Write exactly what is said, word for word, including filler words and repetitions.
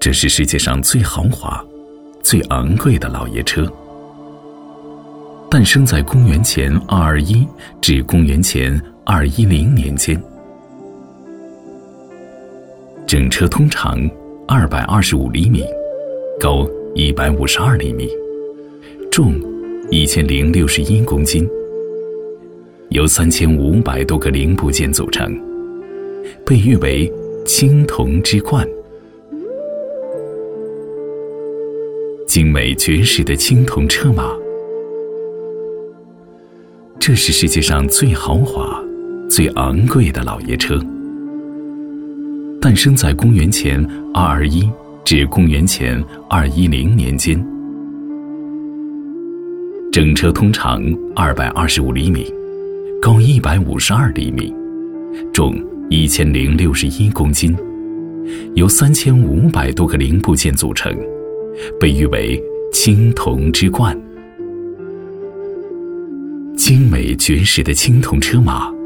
这是世界上最豪华、最昂贵的老爷车。诞生在公元前二二一至公元前二一零年间。整车通长二百二十五厘米，高一百五十二厘米，重一千零六十一公斤，由三千五百多个零部件组成，被誉为青铜之冠。精美绝世的青铜车马，这是世界上最豪华、最昂贵的老爷车。诞生在公元前二二一至公元前二一零年间。整车通长二百二十五厘米，高一百五十二厘米，重一千零六十一公斤，由三千五百多个零部件组成，被誉为青铜之冠。精美绝世的青铜车马，